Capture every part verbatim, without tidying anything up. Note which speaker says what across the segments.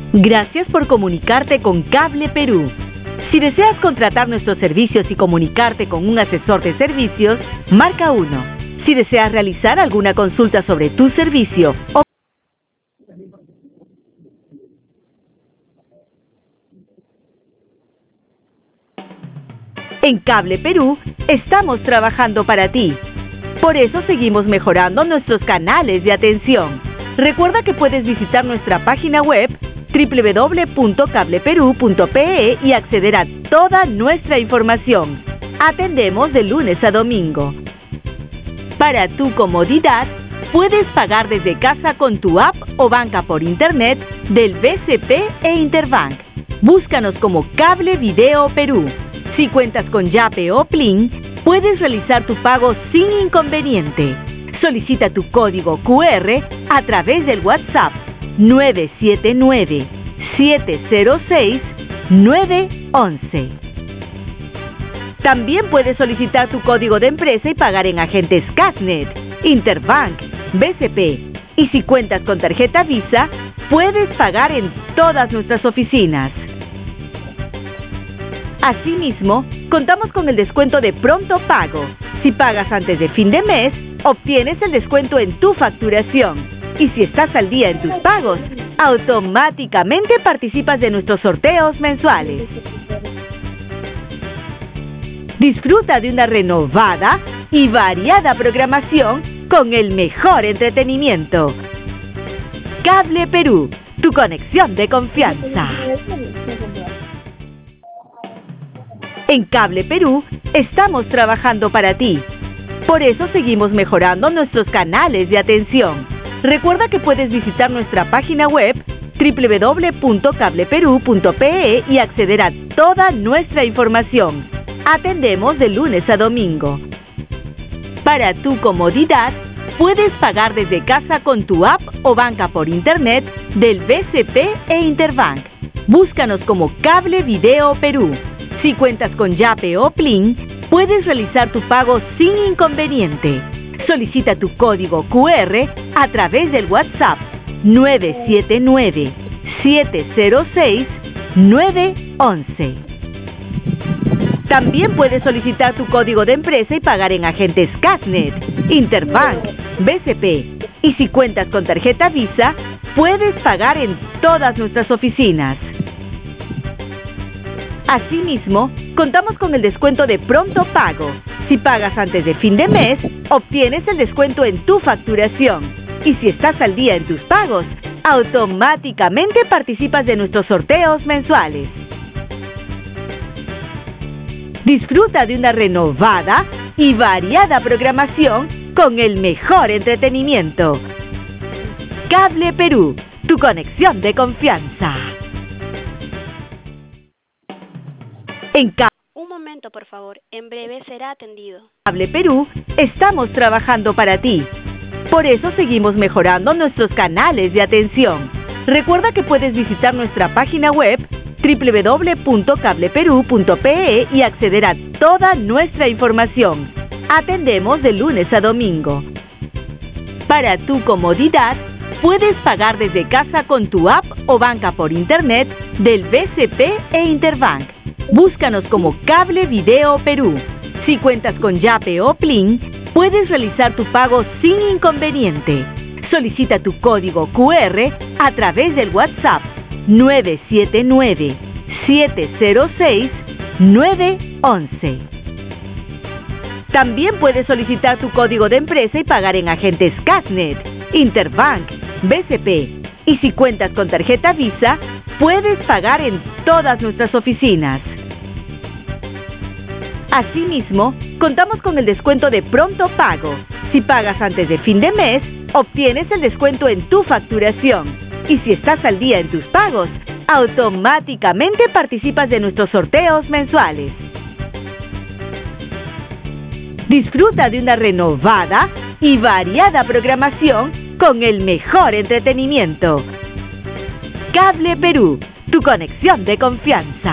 Speaker 1: Gracias por comunicarte con Cable Perú. Si deseas contratar nuestros servicios y comunicarte con un asesor de servicios, marca uno. Si deseas realizar alguna consulta sobre tu servicio o en Cable Perú, estamos trabajando para ti. Por eso seguimos mejorando nuestros canales de atención. Recuerda que puedes visitar nuestra página web doble u doble u doble u punto cable perú punto pe e y acceder a toda nuestra información. Atendemos de lunes a domingo. Para tu comodidad, puedes pagar desde casa con tu app o banca por internet del B C P e Interbank. Búscanos como Cable Video Perú. Si cuentas con Yape o Plin, puedes realizar tu pago sin inconveniente. Solicita tu código cu erre a través del WhatsApp nueve siete nueve, siete cero seis, nueve once. También puedes solicitar tu código de empresa y pagar en agentes Casnet, Interbank, B C P. Y si cuentas con tarjeta Visa, puedes pagar en todas nuestras oficinas. Asimismo, contamos con el descuento de pronto pago. Si pagas antes de fin de mes, obtienes el descuento en tu facturación. Y si estás al día en tus pagos, automáticamente participas de nuestros sorteos mensuales. Disfruta de una renovada y variada programación con el mejor entretenimiento. Cable Perú, tu conexión de confianza. En Cable Perú, estamos trabajando para ti. Por eso seguimos mejorando nuestros canales de atención. Recuerda que puedes visitar nuestra página web doble u doble u doble u punto cable perú punto pe e y acceder a toda nuestra información. Atendemos de lunes a domingo. Para tu comodidad, puedes pagar desde casa con tu app o banca por internet del B C P e Interbank. Búscanos como Cable Video Perú. Si cuentas con Yape o Plin, puedes realizar tu pago sin inconveniente. Solicita tu código cu erre a través del WhatsApp nueve siete nueve, siete cero seis, nueve once. También puedes solicitar tu código de empresa y pagar en agentes Casnet, Interbank, B C P. Y si cuentas con tarjeta Visa, puedes pagar en todas nuestras oficinas. Asimismo, contamos con el descuento de pronto pago. Si pagas antes de fin de mes, obtienes el descuento en tu facturación. Y si estás al día en tus pagos, automáticamente participas de nuestros sorteos mensuales. Disfruta de una renovada y variada programación con el mejor entretenimiento. Cable Perú, tu conexión de confianza. En Cable
Speaker 2: Un momento, por favor. En breve será atendido.
Speaker 1: Cable Perú, estamos trabajando para ti. Por eso seguimos mejorando nuestros canales de atención. Recuerda que puedes visitar nuestra página web doble u doble u doble u punto cable perú punto pe e y acceder a toda nuestra información. Atendemos de lunes a domingo. Para tu comodidad, puedes pagar desde casa con tu app o banca por internet del B C P e Interbank. Búscanos como Cable Video Perú. Si cuentas con Yape o Plin, puedes realizar tu pago sin inconveniente. Solicita tu código cu erre a través del WhatsApp nueve siete nueve, siete cero seis, nueve once. También puedes solicitar tu código de empresa y pagar en agentes Casnet, Interbank, B C P. Y si cuentas con tarjeta Visa, puedes pagar en todas nuestras oficinas. Asimismo, contamos con el descuento de pronto pago. Si pagas antes de fin de mes, obtienes el descuento en tu facturación. Y si estás al día en tus pagos, automáticamente participas de nuestros sorteos mensuales. Disfruta de una renovada y variada programación con el mejor entretenimiento. Cable Perú, tu conexión de confianza.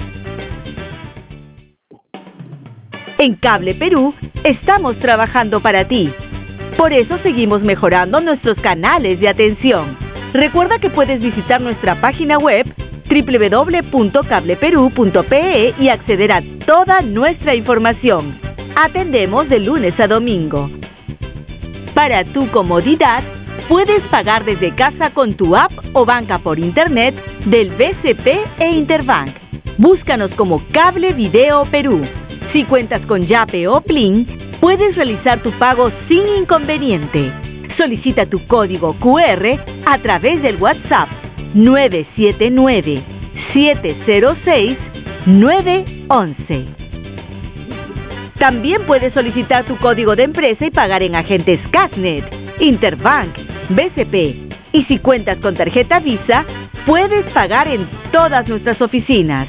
Speaker 1: En Cable Perú, estamos trabajando para ti. Por eso seguimos mejorando nuestros canales de atención. Recuerda que puedes visitar nuestra página web doble u doble u doble u punto cable perú punto pe e y acceder a toda nuestra información. Atendemos de lunes a domingo. Para tu comodidad, puedes pagar desde casa con tu app o banca por internet del B C P e Interbank. Búscanos como Cable Video Perú. Si cuentas con Yape o Plin, puedes realizar tu pago sin inconveniente. Solicita tu código cu erre a través del WhatsApp nueve siete nueve, siete cero seis, nueve once. También puedes solicitar tu código de empresa y pagar en agentes Casnet, Interbank, B C P. Y si cuentas con tarjeta Visa, puedes pagar en todas nuestras oficinas.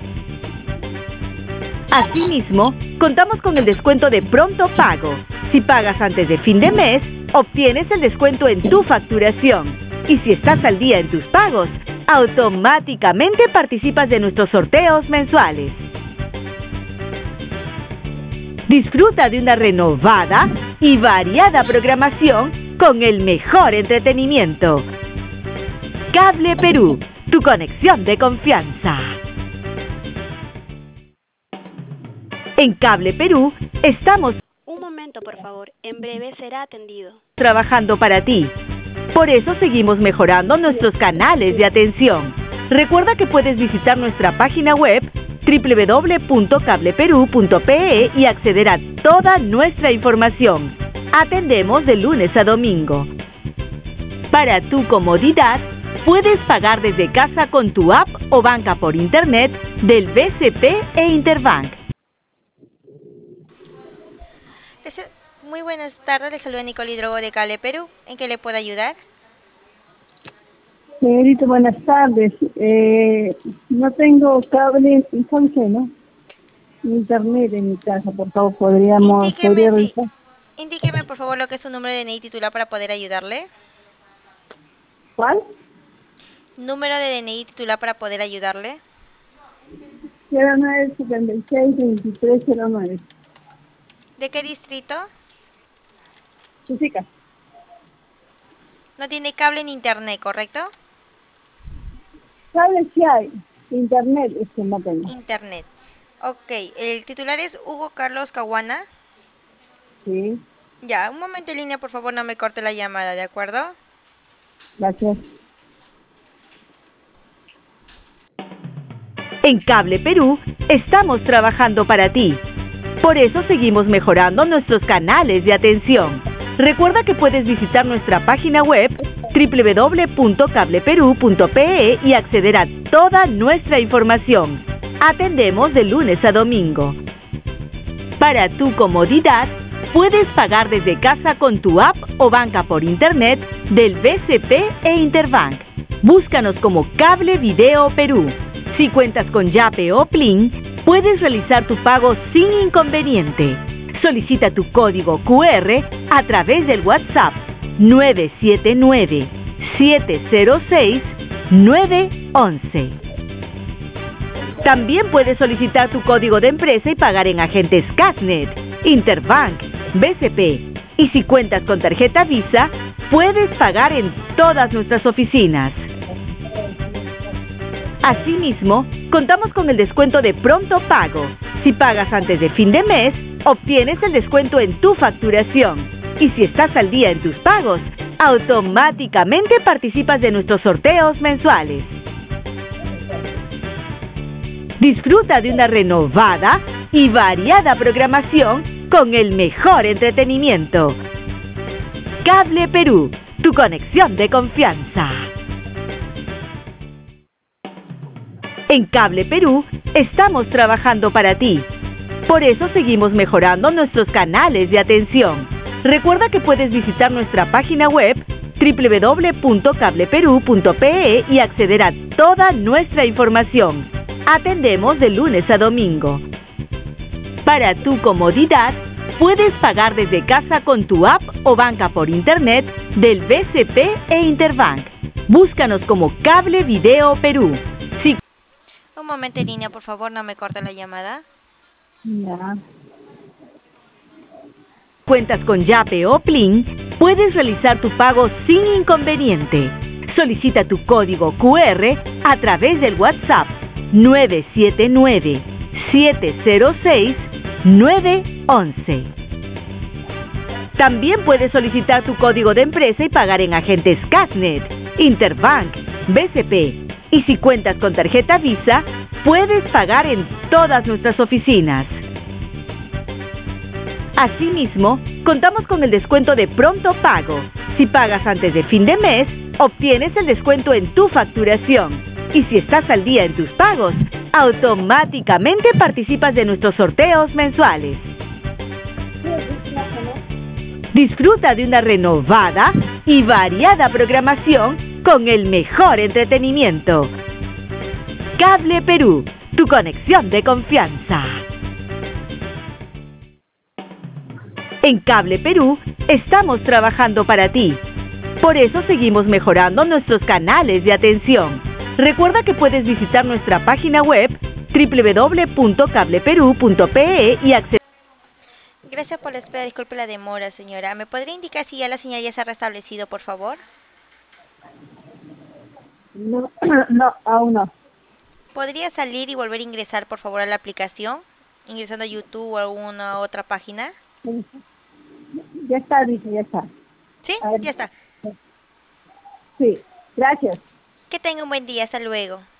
Speaker 1: Asimismo, contamos con el descuento de pronto pago. Si pagas antes de fin de mes, obtienes el descuento en tu facturación. Y si estás al día en tus pagos, automáticamente participas de nuestros sorteos mensuales. Disfruta de una renovada y variada programación con el mejor entretenimiento. Cable Perú, tu conexión de confianza. En Cable Perú estamos
Speaker 2: Un momento, por favor. En breve será atendido.
Speaker 1: trabajando para ti. Por eso seguimos mejorando nuestros canales de atención. Recuerda que puedes visitar nuestra página web doble u doble u doble u punto cable perú punto pe e y acceder a toda nuestra información. Atendemos de lunes a domingo. Para tu comodidad, puedes pagar desde casa con tu app o banca por internet del B C P e Interbank.
Speaker 3: Muy buenas tardes, le saluda Nicole Hidrogo de Cable Perú. ¿En qué le puedo ayudar?
Speaker 4: Señorita, buenas tardes. Eh, no tengo cable, ¿sabe qué, no? Internet en mi casa, por favor, podríamos...
Speaker 3: Indíqueme,
Speaker 4: podría
Speaker 3: sí.
Speaker 4: revisar.
Speaker 3: Indíqueme, por favor, lo que es su número de D N I titular para poder ayudarle.
Speaker 4: ¿Cuál?
Speaker 3: Número de D N I titular para poder ayudarle.
Speaker 4: cero nueve setenta y seis veintitrés cero nueve.
Speaker 3: ¿De qué distrito?
Speaker 4: Chusica.
Speaker 3: No tiene cable ni internet, ¿correcto?
Speaker 4: Cable sí hay, internet es que no tengo.
Speaker 3: Internet. Ok, el titular es Hugo Carlos Caguana.
Speaker 4: Sí,
Speaker 3: Ya, un momento en línea, por favor, no me corte la llamada, ¿de acuerdo?
Speaker 4: gracias.
Speaker 1: En Cable Perú estamos trabajando para ti. Por eso seguimos mejorando nuestros canales de atención. Recuerda que puedes visitar nuestra página web doble u doble u doble u punto cable perú punto pe e y acceder a toda nuestra información. Atendemos de lunes a domingo. Para tu comodidad, puedes pagar desde casa con tu app o banca por internet del B C P e Interbank. Búscanos como Cable Video Perú. Si cuentas con Yape o Plin, puedes realizar tu pago sin inconveniente. Solicita tu código cu erre a través del WhatsApp nueve siete nueve, siete cero seis, nueve once. También puedes solicitar tu código de empresa y pagar en agentes Casnet, Interbank, B C P. Y si cuentas con tarjeta Visa, puedes pagar en todas nuestras oficinas. Asimismo, contamos con el descuento de pronto pago. Si pagas antes de fin de mes, obtienes el descuento en tu facturación. Y si estás al día en tus pagos, automáticamente participas de nuestros sorteos mensuales. Disfruta de una renovada y variada programación con el mejor entretenimiento. Cable Perú, tu conexión de confianza. En Cable Perú estamos trabajando para ti. Por eso seguimos mejorando nuestros canales de atención. Recuerda que puedes visitar nuestra página web doble u doble u doble u punto cable perú punto pe e y acceder a toda nuestra información. Atendemos de lunes a domingo. Para tu comodidad, puedes pagar desde casa con tu app o banca por internet del B C P e Interbank. Búscanos como Cable Video Perú. Si
Speaker 3: Un momento en línea, por favor, no me corte la llamada.
Speaker 4: Ya.
Speaker 1: cuentas con Yape o Plin, puedes realizar tu pago sin inconveniente. Solicita tu código Q R a través del WhatsApp nueve siete nueve, siete cero seis, nueve once. También puedes solicitar tu código de empresa y pagar en agentes Casnet, Interbank, B C P. Y si cuentas con tarjeta Visa, puedes pagar en todas nuestras oficinas. Asimismo, contamos con el descuento de pronto pago. Si pagas antes de fin de mes, obtienes el descuento en tu facturación. Y si estás al día en tus pagos, automáticamente participas de nuestros sorteos mensuales. Disfruta de una renovada y variada programación con el mejor entretenimiento. Cable Perú, tu conexión de confianza. En Cable Perú estamos trabajando para ti. Por eso seguimos mejorando nuestros canales de atención. Recuerda que puedes visitar nuestra página web doble u doble u doble u punto cable perú punto pe e y acceder.
Speaker 3: Gracias por la espera, disculpe la demora, señora. ¿Me podría indicar si ya la señal ya se ha restablecido, por favor?
Speaker 4: No, no, aún no.
Speaker 3: ¿Podría salir y volver a ingresar, por favor, a la aplicación? Ingresando a YouTube o a alguna otra página.
Speaker 4: Ya está, dice, ya está.
Speaker 3: ¿Sí?
Speaker 4: A ver.
Speaker 3: Ya está.
Speaker 4: Sí, gracias.
Speaker 3: Que tenga un buen día. Hasta luego.